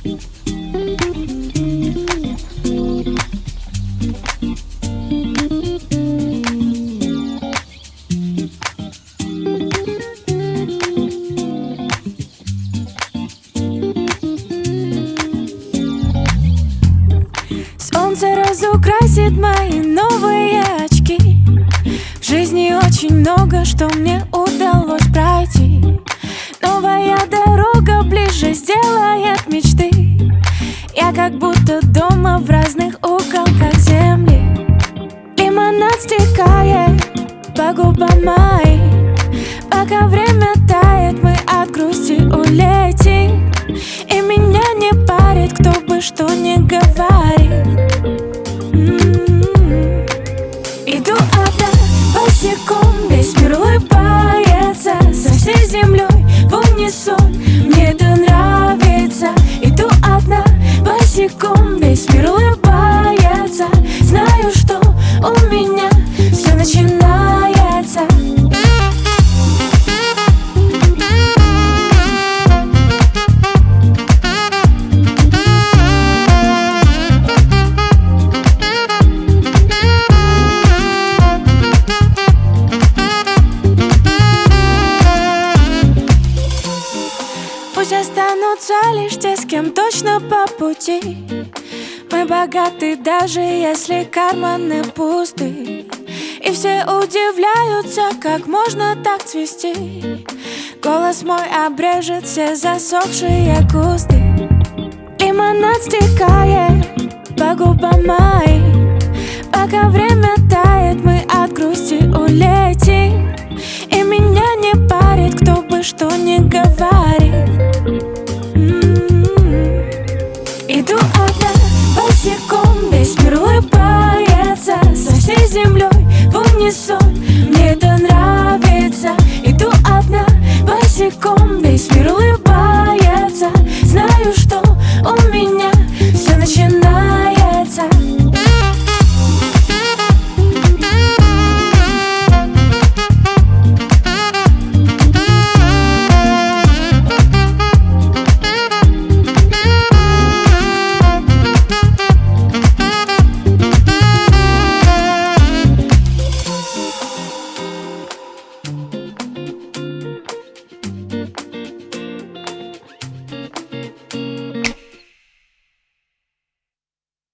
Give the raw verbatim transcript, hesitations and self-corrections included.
Солнце разукрасит мои новые очки. В жизни очень много, что мне удалось пройти. Новая дорога ближе сделает мечты. Я как будто дома в разных уголках земли. Лимонад стекает по губам моим. Пока время тает, мы от грусти улетим. И меня не парит, кто бы что ни говорит. м-м-м. Иду одна босиком, весь мир улыбается. Со всей землей в унисон, мне это нравится. Иду одна босиком, весь мир улыбается. Знаю, что у меня все начинается. Пусть останутся лишь те, с кем точно по пути. Мы богаты, даже если карманы пусты. И все удивляются, как можно так цвести. Голос мой обрежет все засохшие кусты. Лимонад стекает по губам моим. Пока время тает, мы от грусти улетим. И меня не парит, кто бы что ни говорит.